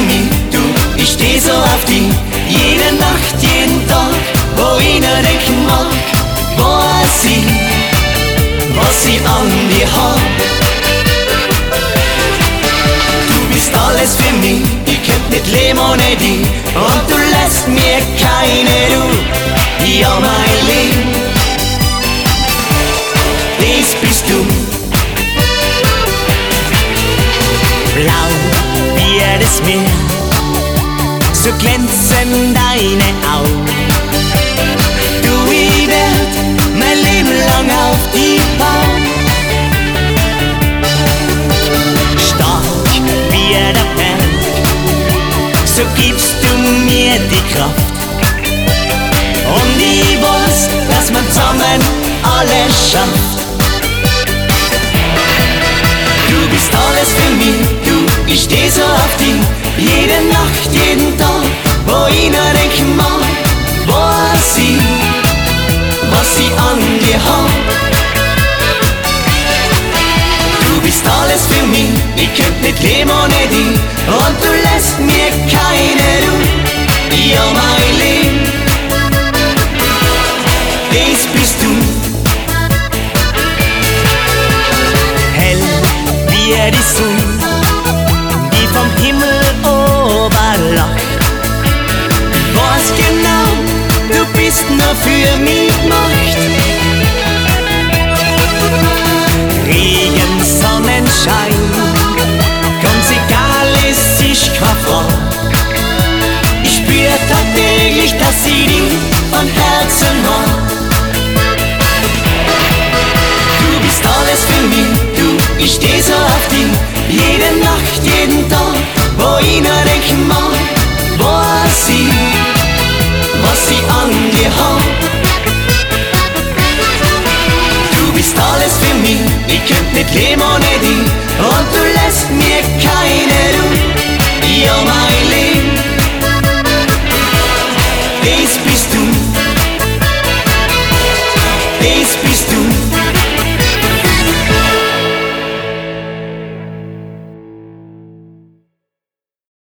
für mich, du, ich steh so auf dich. Jede Nacht, jeden Tag, wo ich nur denken mag, weiß ich, was ich an dir hab. Du bist alles für mich, ich könnt nicht leben ohne dich. Und du lässt mir keine Ruhe, ja mein Leben, das bist du. Blau wie das Meer, so glänzen deine Augen. Du, ich werd mein Leben lang auf dich bauen. Stark wie der Berg, so gibst du mir die Kraft. Und ich weiß, dass man zusammen alles schafft. Du bist alles für mich, du, ich steh so auf dich. Jede Nacht, jeden Tag, wo ich nur denken mag, weiß ich, was ich an dir hab. Du bist alles für mich, ich könnt nicht leben ohne dich. Und du lässt mir keine Ruhe, ja mein Leben, das bist du. Hell wie die Sonne, die vom Himmel oberlacht. Weiß genau, du bist nur für mich gemacht. Regen, Sonnenschein, ganz egal, es ist keine Frage. Ich spür tagtäglich, dass ich dich von Herzen mag. Du bist alles für mich, du, ich steh so auf dich. Jede Nacht, jeden Tag, wo ich nur denken mag,